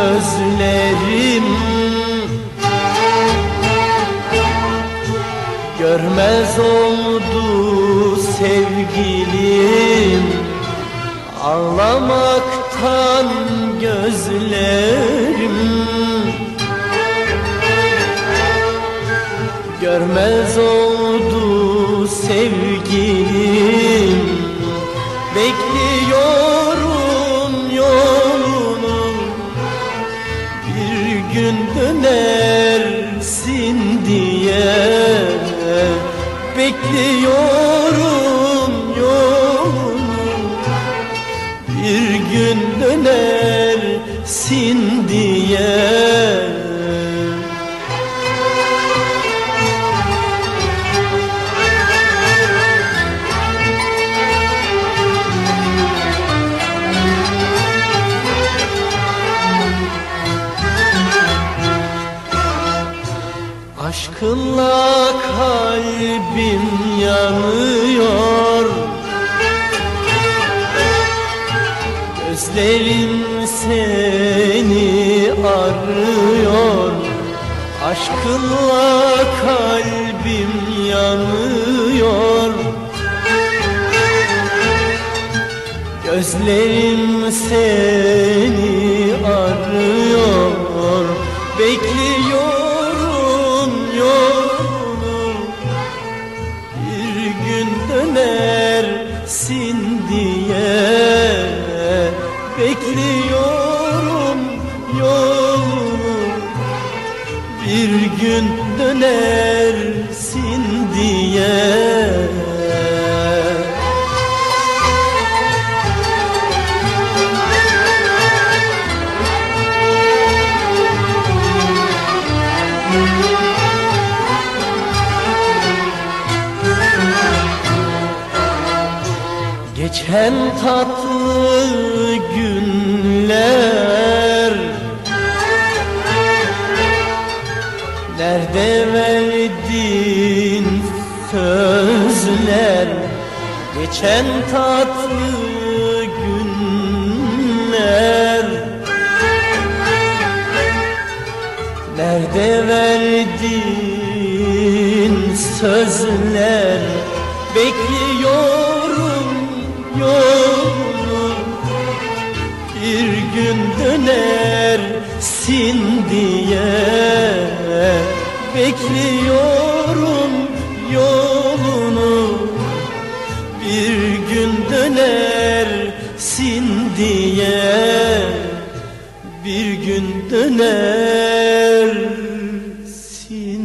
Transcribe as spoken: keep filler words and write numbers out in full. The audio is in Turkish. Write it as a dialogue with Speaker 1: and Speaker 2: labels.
Speaker 1: gözlerim görmez oldu sevgilim, ağlamaktan gözlerim görmez oldu sevgilim. Bekliyorum yolunu, bir gün dönersin diye. Bekliyorum yolunu, bir gün dönersin diye. Aşkınla kalbim yanıyor, gözlerim seni arıyor. Aşkınla kalbim yanıyor, gözlerim seni arıyor. Bekliyorum yolunu, bir gün dönersin diye. Bekliyorum yolunu, bir gün dönersin diye. Geçen tatlı günler nerede verdin sözler? Geçen tatlı günler nerede verdin sözler? Bekliyorum yolunu, bir gün dönersin diye. Bekliyorum yolunu, bir gün dönersin diye. Bir gün dönersin